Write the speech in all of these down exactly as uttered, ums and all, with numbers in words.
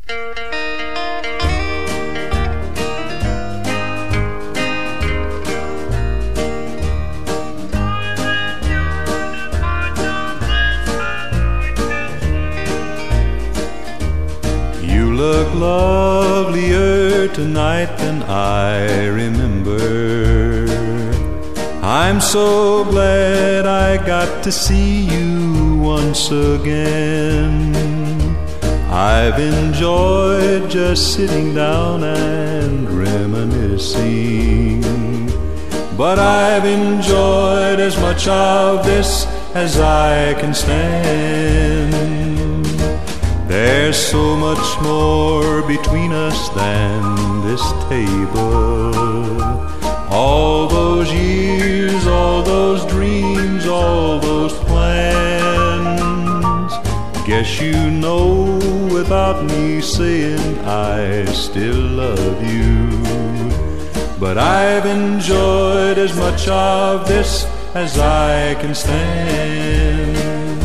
You look lovelier tonight than I remember. I'm so glad I got to see you once again. I've enjoyed just sitting down and reminiscing, but I've enjoyed as much of this as I can stand. There's so much more between us than this table. All those years, all those dreams, all those plans. Guess you know without me saying I still love you. But I've enjoyed as much of this as I can stand.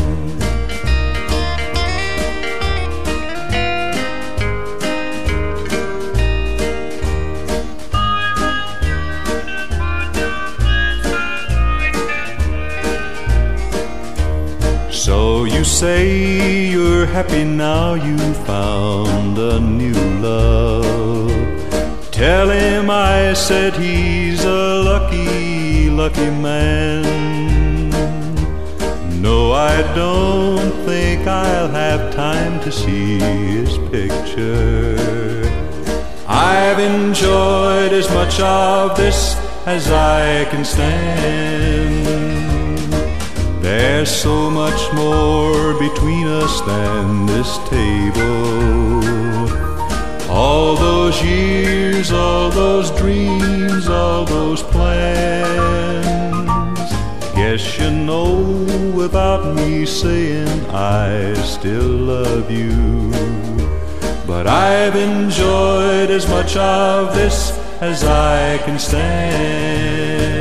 So you say you're happy now you found a new love. Tell him I said he's a lucky, lucky man. No, I don't think I'll have time to see his picture. I've enjoyed as much of this as I can stand. There's so much more between us than this table. All those years, all those dreams, all those plans. Guess you know without me saying I still love you. But I've enjoyed as much of this as I can stand.